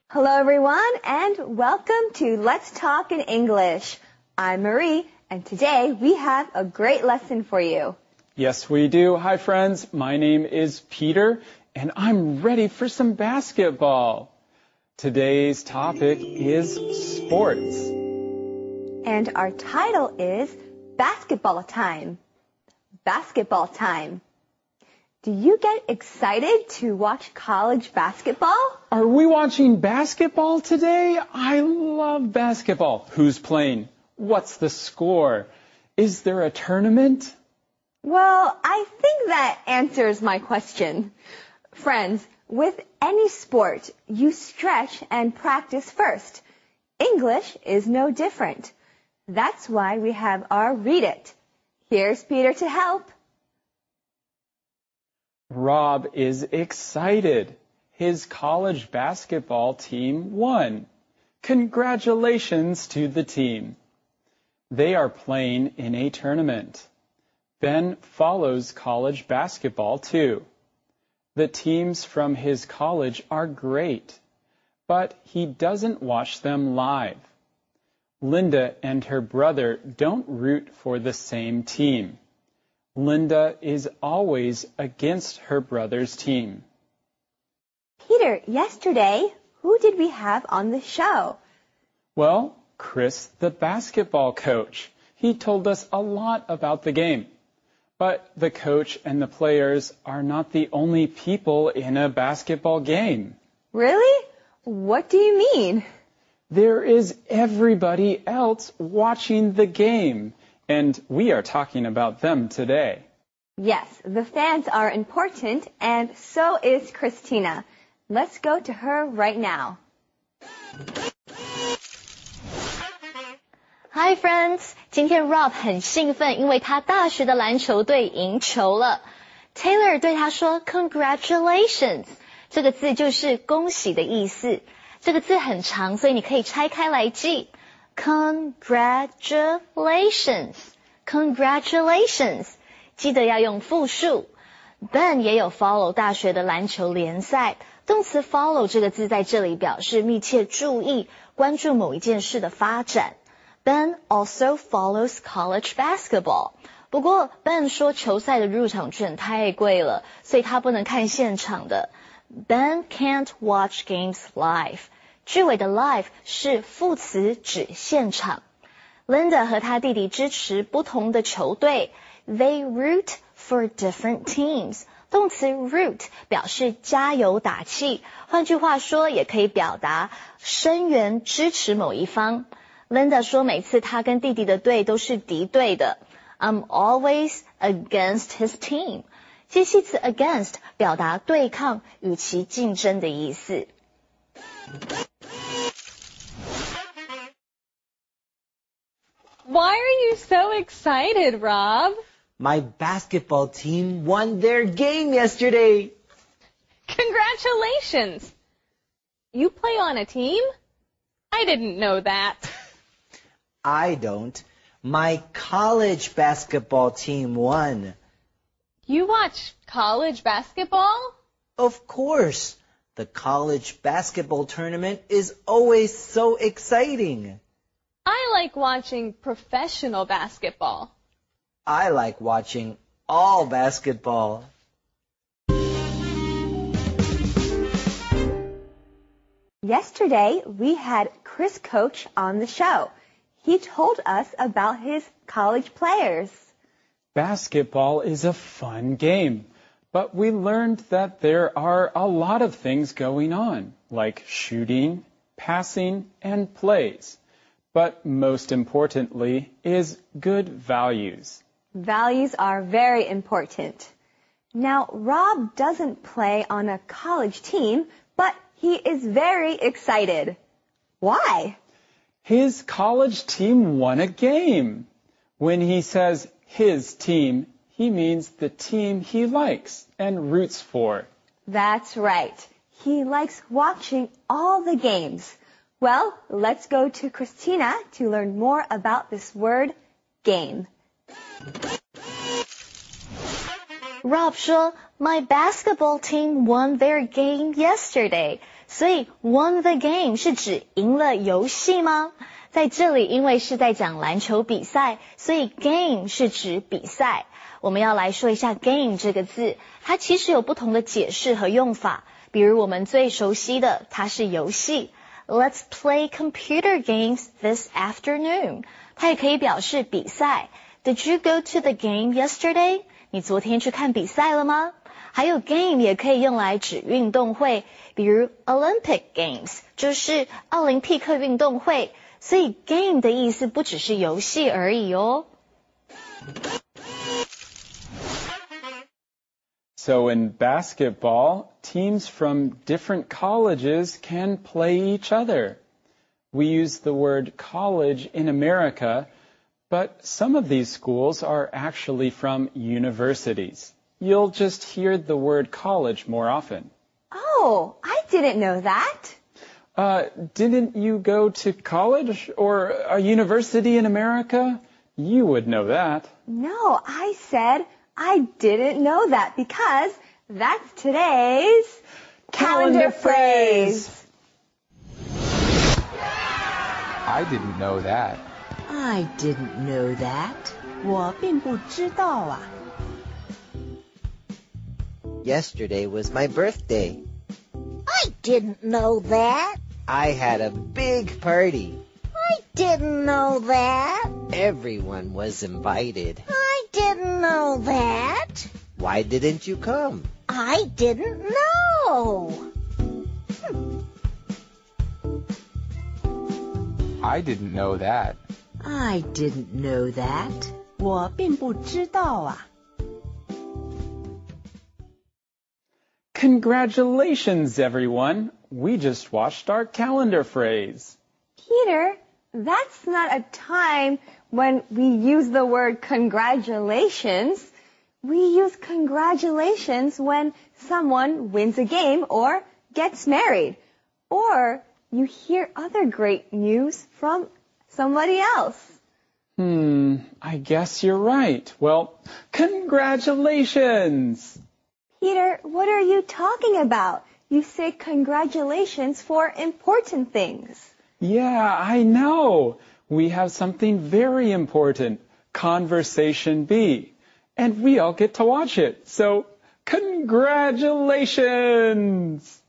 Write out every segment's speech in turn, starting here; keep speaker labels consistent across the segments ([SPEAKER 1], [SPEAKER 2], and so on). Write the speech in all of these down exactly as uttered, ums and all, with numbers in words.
[SPEAKER 1] Hello everyone and welcome to Let's Talk in English. I'm Marie and today we have a great lesson for you.
[SPEAKER 2] Yes, we do. Hi friends, my name is Peter and I'm ready for some basketball. Today's topic is sports.
[SPEAKER 1] And our title is Basketball Time. Basketball time. Do you get excited to watch college basketball?
[SPEAKER 2] Are we watching basketball today? I love basketball. Who's playing? What's the score? Is there a tournament?
[SPEAKER 1] Well, I think that answers my question. Friends, with any sport, you stretch and practice first. English is no different. That's why we have our Read It. Here's Peter to help.
[SPEAKER 2] Rob is excited. His college basketball team won. Congratulations to the team. They are playing in a tournament. Ben follows college basketball too. The teams from his college are great, but he doesn't watch them live. Linda and her brother don't root for the same team. Linda is always against her brother's team.
[SPEAKER 1] Peter, yesterday, who did we have on the show?
[SPEAKER 2] Well, Chris, the basketball coach. He told us a lot about the game. But the coach and the players are not the only people in a basketball game.
[SPEAKER 1] Really? What do you mean?
[SPEAKER 2] There is everybody else watching the game. And we are talking about them today.
[SPEAKER 1] Yes, the fans are important, and so is Christina. Let's go to her right now.
[SPEAKER 3] Hi friends, 今天 Rob 很兴奋，因为他大学的篮球队赢球了。Taylor 对他说 Congratulations， 这个字就是恭喜的意思。这个字很长，所以你可以拆开来记。Congratulations, congratulations， 记得要用复数。Ben 也有 follow 大学的篮球联赛，动词 follow 这个字在这里表示密切注意，关注某一件事的发展。Ben also follows college basketball。不过 Ben 说球赛的入场券太贵了，所以他不能看现场的。Ben can't watch games live。句尾的 live 是副词指现场。Linda 和她弟弟支持不同的球队。They root for different teams。动词 root 表示加油打气，换句话说也可以表达声援支持某一方。Linda 说每次她跟弟弟的队都是敌对的。I'm always against his team。介系词 against 表达对抗与其竞争的意思。
[SPEAKER 4] Why are you so excited, Rob?
[SPEAKER 5] My basketball team won their game yesterday.
[SPEAKER 4] Congratulations! You play on a team? I didn't know that.
[SPEAKER 5] I don't. My college basketball team won.
[SPEAKER 4] You watch college basketball?
[SPEAKER 5] Of course. The college basketball tournament is always so exciting.
[SPEAKER 4] I like watching professional basketball.
[SPEAKER 5] I like watching all basketball.
[SPEAKER 1] Yesterday, we had Chris Coach on the show. He told us about his college players.
[SPEAKER 2] Basketball is a fun game, but we learned that there are a lot of things going on, like shooting, passing, and plays. But most importantly is good values.
[SPEAKER 1] Values are very important. Now, Rob doesn't play on a college team, but he is very excited. Why?
[SPEAKER 2] His college team won a game. When he says his team, he means the team he likes and roots for.
[SPEAKER 1] That's right. He likes watching all the games. Well, let's go to Christina to learn more about this word, game.
[SPEAKER 3] Rob 说 My basketball team won their game yesterday. 所以 won the game 是指赢了游戏吗？在这里因为是在讲篮球比赛，所以 game 是指比赛。我们要来说一下 game 这个字，它其实有不同的解释和用法。比如我们最熟悉的，它是游戏。Let's play computer games this afternoon. 它也可以表示比赛。Did you go to the game yesterday? 你昨天去看比赛了吗？还有 game 也可以用来指运动会，比如 Olympic Games 就是奥林匹克运动会。所以 game 的意思不只是游戏而已哦。
[SPEAKER 2] So in basketball, teams from different colleges can play each other. We use the word college in America, but some of these schools are actually from universities. You'll just hear the word college more often.
[SPEAKER 1] Oh, I didn't know that.
[SPEAKER 2] Uh, didn't you go to college or a university in America? You would know that.
[SPEAKER 1] No, I said I didn't know that because that's today's calendar phrase.
[SPEAKER 6] I didn't know that.
[SPEAKER 7] I didn't know that. 我并不知道啊。
[SPEAKER 5] Yesterday was my birthday.
[SPEAKER 8] I didn't know that.
[SPEAKER 5] I had a big party.
[SPEAKER 8] I didn't know that.
[SPEAKER 5] Everyone was invited.
[SPEAKER 8] I didn't know that.
[SPEAKER 5] Why didn't you come?
[SPEAKER 8] I didn't know.
[SPEAKER 6] I didn't know that.
[SPEAKER 7] I didn't know that. 我并不知道啊。
[SPEAKER 2] Congratulations, everyone. We just watched our calendar phrase.
[SPEAKER 1] Peter, that's not a time when we use the word congratulations. We use congratulations when someone wins a game or gets married, or you hear other great news from somebody else.
[SPEAKER 2] Hmm, I guess you're right. Well, congratulations!
[SPEAKER 1] Peter, what are you talking about? You say congratulations for important things.
[SPEAKER 2] Yeah, I know. We have something very important, Conversation B, and we all get to watch it. So, congratulations!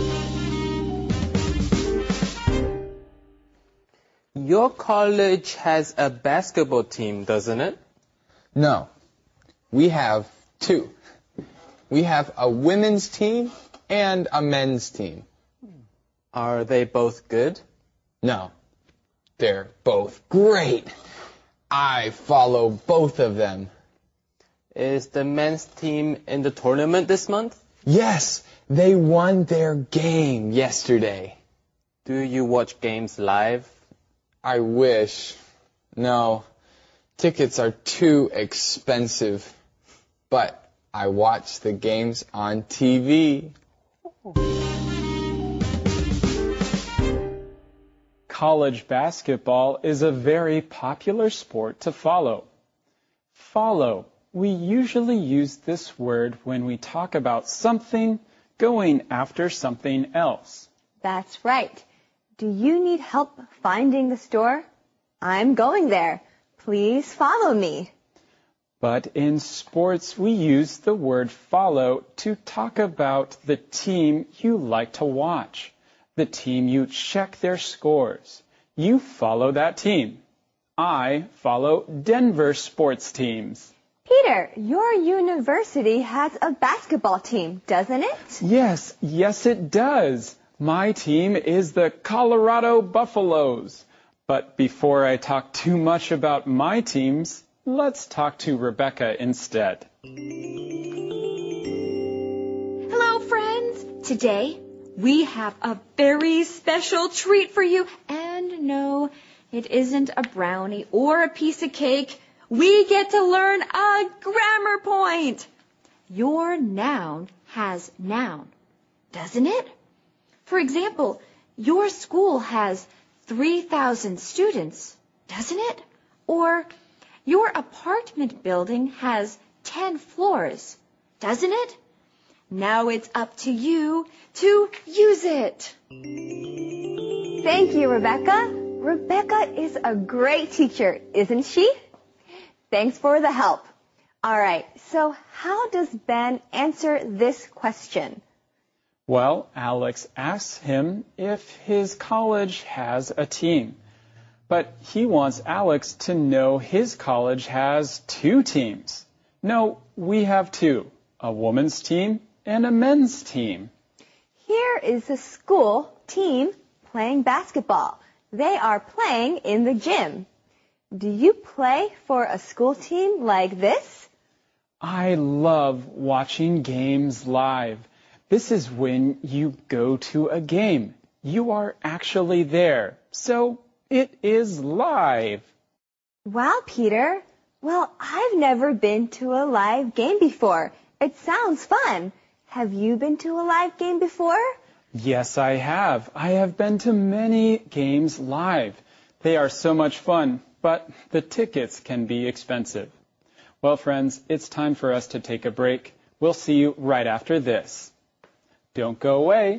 [SPEAKER 9] Your college has a basketball team, doesn't it?
[SPEAKER 6] No. We have two. We have a women's team and a men's team.
[SPEAKER 9] Are they both good?
[SPEAKER 6] No. They're both great. I follow both of them.
[SPEAKER 9] Is the men's team in the tournament this month?
[SPEAKER 6] Yes, they won their game yesterday.
[SPEAKER 9] Do you watch games live?
[SPEAKER 6] I wish. No, tickets are too expensive. But I watch the games on T V.
[SPEAKER 2] College basketball is a very popular sport to follow. Follow. We usually use this word when we talk about something going after something else.
[SPEAKER 1] That's right. Do you need help finding the store? I'm going there. Please follow me.
[SPEAKER 2] But in sports, we use the word follow to talk about the team you like to watch, the team you check their scores. You follow that team. I follow Denver sports teams.
[SPEAKER 1] Peter, your university has a basketball team, doesn't it?
[SPEAKER 2] Yes, yes it does. My team is the Colorado Buffaloes. But before I talk too much about my teams, let's talk to Rebecca instead.
[SPEAKER 10] Hello, friends. Today, we have a very special treat for you. And no, it isn't a brownie or a piece of cake. We get to learn a grammar point. Your noun has noun, doesn't it? For example, your school has three thousand students, doesn't it? Or your apartment building has ten floors, doesn't it? Now it's up to you to use it.
[SPEAKER 1] Thank you, Rebecca. Rebecca is a great teacher, isn't she? Thanks for the help. All right, so how does Ben answer this question?
[SPEAKER 2] Well, Alex asks him if his college has a team. But he wants Alex to know his college has two teams. No, we have two, a women's team and a men's team.
[SPEAKER 1] Here is a school team playing basketball. They are playing in the gym. Do you play for a school team like this?
[SPEAKER 2] I love watching games live. This is when you go to a game. You are actually there, so it is live.
[SPEAKER 1] Wow, Peter. Well, I've never been to a live game before. It sounds fun. Have you been to a live game before?
[SPEAKER 2] Yes, I have. I have been to many games live. They are so much fun, but the tickets can be expensive. Well, friends, it's time for us to take a break. We'll see you right after this. Don't go away.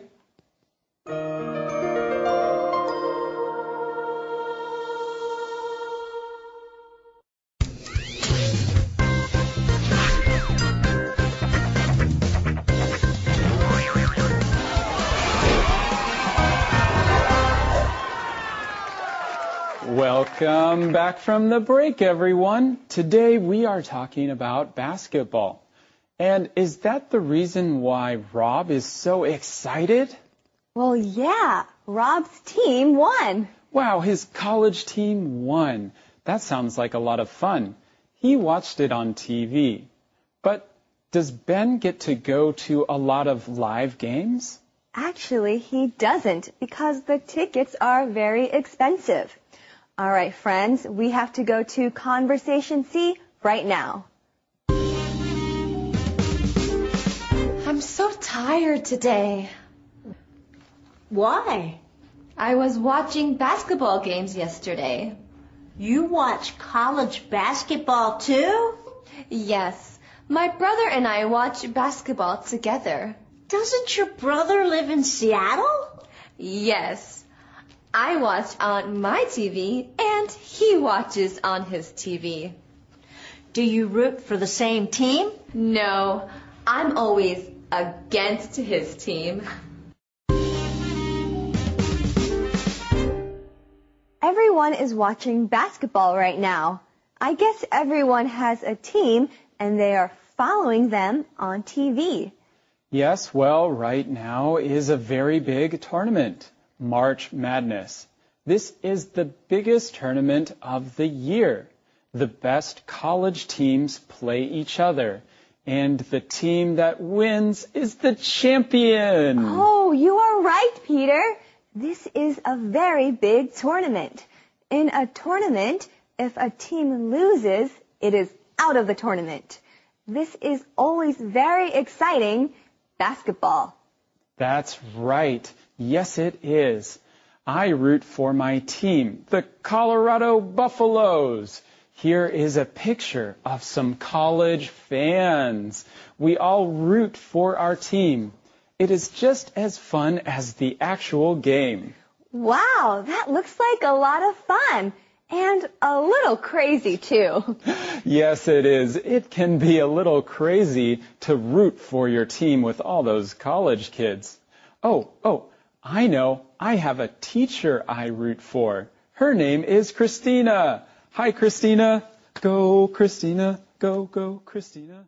[SPEAKER 2] Welcome back from the break, everyone. Today we are talking about basketball. And is that the reason why Rob is so excited?
[SPEAKER 1] Well, yeah. Rob's team won.
[SPEAKER 2] Wow, his college team won. That sounds like a lot of fun. He watched it on T V. But does Ben get to go to a lot of live games?
[SPEAKER 1] Actually, he doesn't because the tickets are very expensive. All right, friends, we have to go to Conversation C right now.
[SPEAKER 10] I'm so tired today.
[SPEAKER 8] Why?
[SPEAKER 10] I was watching basketball games yesterday.
[SPEAKER 8] You watch college basketball too?
[SPEAKER 10] Yes, my brother and I watch basketball together.
[SPEAKER 8] Doesn't your brother live in Seattle?
[SPEAKER 10] Yes. I watch on my T V and he watches on his T V.
[SPEAKER 8] Do you root for the same team?
[SPEAKER 10] No, I'm always against his team.
[SPEAKER 1] Everyone is watching basketball right now. I guess everyone has a team and they are following them on T V.
[SPEAKER 2] Yes, well, right now is a very big tournament, March Madness. This is the biggest tournament of the year. The best college teams play each other, and the team that wins is the champion.
[SPEAKER 1] Oh, you are right, Peter. This is a very big tournament. In a tournament, if a team loses, it is out of the tournament. This is always very exciting. Basketball.
[SPEAKER 2] That's right. Yes, it is. I root for my team, the Colorado Buffaloes. Here is a picture of some college fans. We all root for our team. It is just as fun as the actual game.
[SPEAKER 1] Wow, that looks like a lot of fun. And a little crazy, too.
[SPEAKER 2] Yes, it is. It can be a little crazy to root for your team with all those college kids. Oh, oh, I know. I have a teacher I root for. Her name is Christina. Hi, Christina. Go, Christina. Go, go, Christina.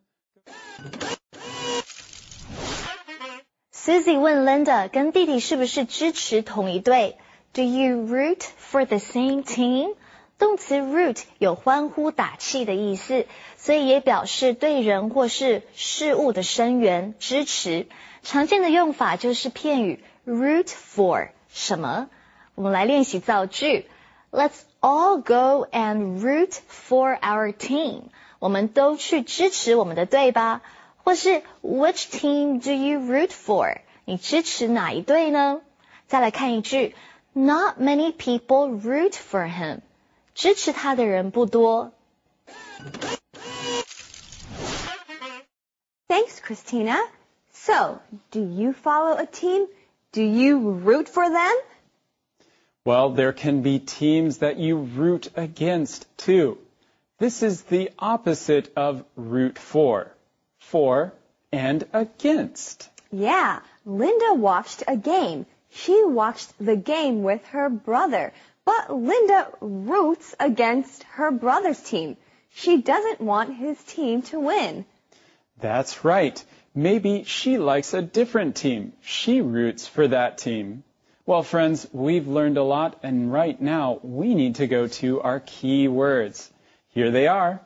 [SPEAKER 3] Susie 问 Linda 跟弟弟是不是支持同一队 ？Do you root for the same team？ 动词 root 有欢呼打气的意思，所以也表示对人或是事物的声援支持。常见的用法就是片语 root for 什么。我们来练习造句。Let's all go and root for our team。我们都去支持我们的队吧。或是 Which team do you root for？ 你支持哪一队呢？再来看一句 Not many people root for him。支持他的人不多。
[SPEAKER 1] Thanks, Christina. So, do you follow a team? Do you root for them?
[SPEAKER 2] Well, there can be teams that you root against, too. This is the opposite of root for. For and against.
[SPEAKER 1] Yeah, Linda watched a game. She watched the game with her brother. But Linda roots against her brother's team. She doesn't want his team to win.
[SPEAKER 2] That's right. Maybe she likes a different team. She roots for that team. Well, friends, we've learned a lot, and right now we need to go to our key words. Here they are.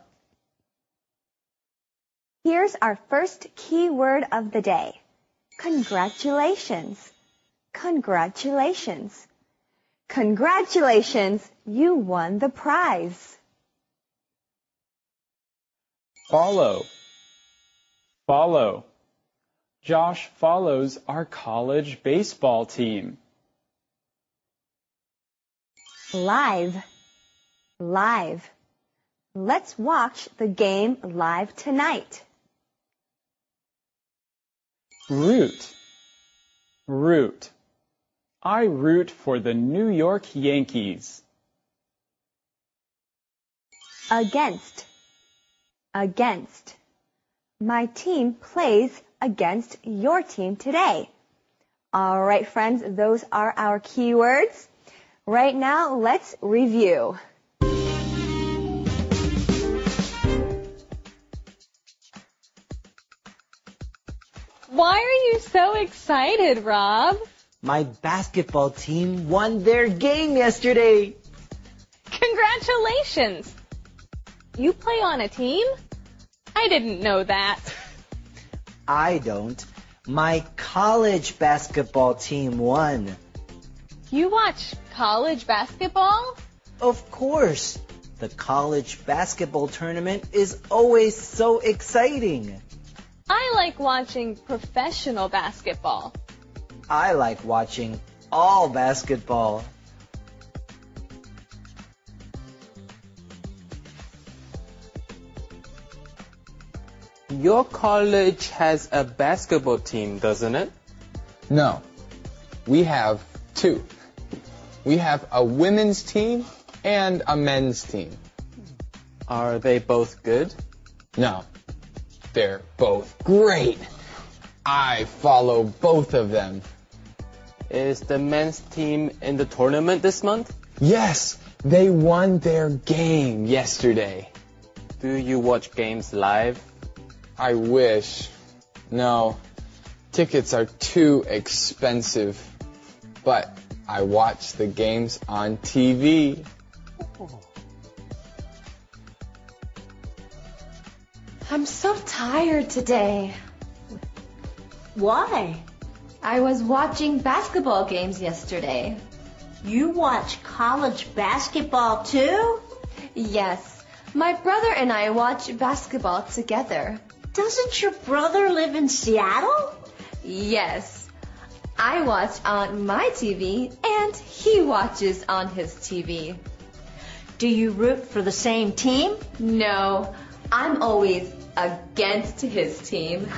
[SPEAKER 1] Here's our first key word of the day. Congratulations. Congratulations. Congratulations, you won the prize.
[SPEAKER 2] Follow. Follow. Josh follows our college baseball team.
[SPEAKER 1] Live. Live. Let's watch the game live tonight.
[SPEAKER 2] Root. Root. I root for the New York Yankees.
[SPEAKER 1] Against. Against. My team plays against your team today. All right, friends, those are our key words. Right now, let's review.
[SPEAKER 4] Why are you so excited, Rob?
[SPEAKER 5] My basketball team won their game yesterday.
[SPEAKER 4] Congratulations! You play on a team? I didn't know that.
[SPEAKER 5] I don't. My college basketball team won.
[SPEAKER 4] You watch college basketball?
[SPEAKER 5] Of course. The college basketball tournament is always so exciting.
[SPEAKER 4] I like watching professional basketball.
[SPEAKER 5] I like watching all basketball.
[SPEAKER 9] Your college has a basketball team, doesn't it?
[SPEAKER 6] No, we have two. We have a women's team and a men's team.
[SPEAKER 9] Are they both good?
[SPEAKER 6] No, they're both great. I follow both of them.
[SPEAKER 9] Is the men's team in the tournament this month?
[SPEAKER 6] Yes, they won their game yesterday.
[SPEAKER 9] Do you watch games live?
[SPEAKER 6] I wish. No, tickets are too expensive. But I watch the games on T V.
[SPEAKER 10] I'm so tired today.
[SPEAKER 8] Why?
[SPEAKER 10] I was watching basketball games yesterday.
[SPEAKER 8] You watch college basketball too?
[SPEAKER 10] Yes, my brother and I watch basketball together.
[SPEAKER 8] Doesn't your brother live in Seattle?
[SPEAKER 10] Yes. I watch on my T V and he watches on his T V.
[SPEAKER 8] Do you root for the same team?
[SPEAKER 10] No, I'm always against his team.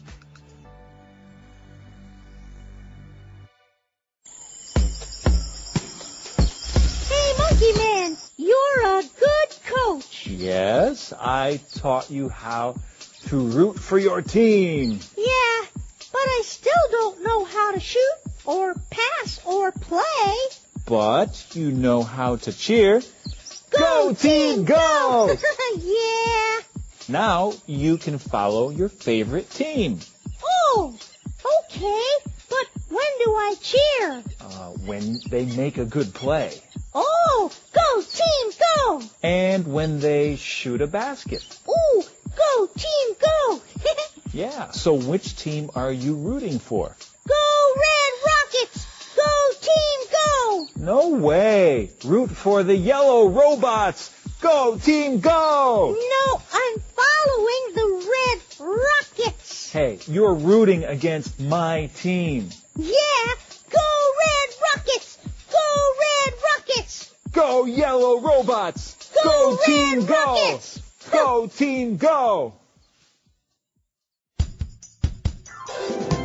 [SPEAKER 8] Hey, Monkey Man, you're a good coach.
[SPEAKER 11] Yes, I taught you how to root for your team.
[SPEAKER 8] Yeah, but I still don't know how to shoot or pass or play.
[SPEAKER 11] But you know how to cheer.
[SPEAKER 8] Go, team,
[SPEAKER 11] go!
[SPEAKER 8] Yeah.
[SPEAKER 11] Now you can follow your favorite team.
[SPEAKER 8] Oh, okay. But when do I cheer?
[SPEAKER 11] Uh, when they make a good play.
[SPEAKER 8] Oh, go, team, go!
[SPEAKER 11] And when they shoot a basket.
[SPEAKER 8] Ooh, go, team, go!
[SPEAKER 11] Yeah, so which team are you rooting for?
[SPEAKER 8] Go, Red Rockets! Go, team, go!
[SPEAKER 11] No way! Root for the Yellow Robots! Go, team, go!
[SPEAKER 8] No, I'm following the Red Rockets!
[SPEAKER 11] Hey, you're rooting against my team.
[SPEAKER 8] Yeah, go, Red Rockets! Go, Red Rockets!
[SPEAKER 11] Go, Yellow Robots!
[SPEAKER 8] Go,
[SPEAKER 11] Go
[SPEAKER 8] Red
[SPEAKER 11] team,
[SPEAKER 8] Rockets!
[SPEAKER 11] go! Go, team, go!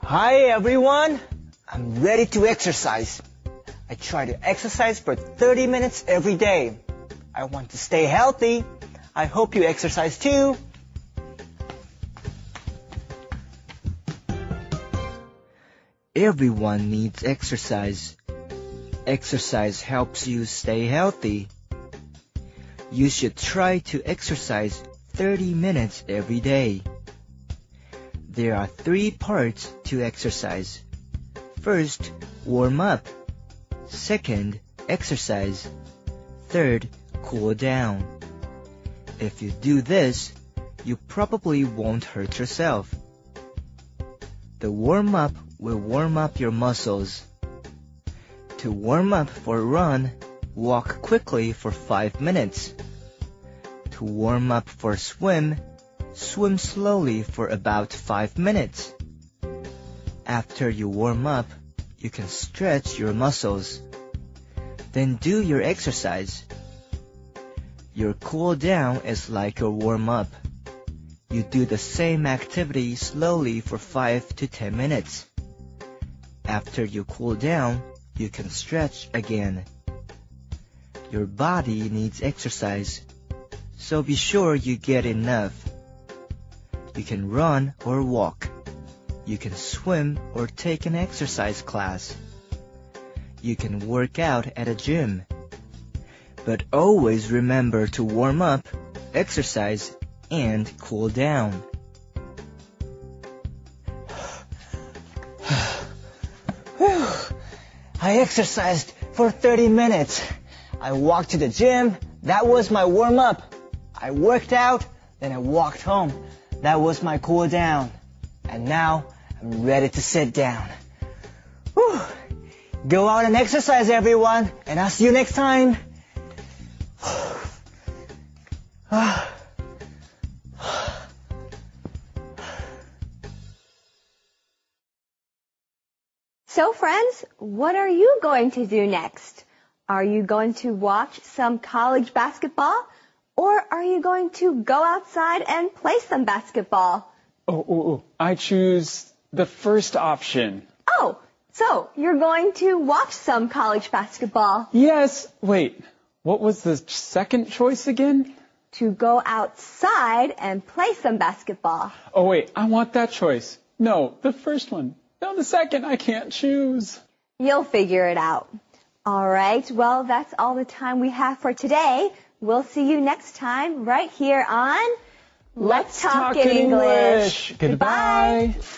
[SPEAKER 12] Hi everyone. I'm ready to exercise. I try to exercise for thirty minutes every day. I want to stay healthy. I hope you exercise too.
[SPEAKER 5] Everyone needs exercise. Exercise helps you stay healthy. You should try to exercise thirty minutes every day. There are three parts to exercise. First, warm up. Second, exercise. Third, cool down. If you do this, you probably won't hurt yourself. The warm up will warm up your muscles. To warm up for a run, walk quickly for five minutes. To warm up for a swim, swim slowly for about five minutes. After you warm up, you can stretch your muscles. Then do your exercise. Your cool down is like your warm up. You do the same activity slowly for five to ten minutes. After you cool down, you can stretch again. Your body needs exercise, so be sure you get enough. You can run or walk. You can swim or take an exercise class. You can work out at a gym. But always remember to warm up, exercise, and cool down.
[SPEAKER 12] I exercised for thirty minutes. I walked to the gym. That was my warm up. I worked out, then I walked home. That was my cool down. And now I'm ready to sit down. Whew. Go out and exercise, everyone, and I'll see you next time.
[SPEAKER 1] So friends, what are you going to do next? Are you going to watch some college basketball? Or are you going to go outside and play some basketball?
[SPEAKER 2] Oh, oh, oh, I choose the first option.
[SPEAKER 1] Oh, so you're going to watch some college basketball?
[SPEAKER 2] Yes. Wait, what was the second choice again?
[SPEAKER 1] To go outside and play some basketball.
[SPEAKER 2] Oh, wait, I want that choice. No, the first one. No, the second. I can't choose.
[SPEAKER 1] You'll figure it out. All right, well, that's all the time we have for today. We'll see you next time right here on Let's, Let's Talk, Talk in English.
[SPEAKER 2] English. Goodbye.
[SPEAKER 1] Goodbye.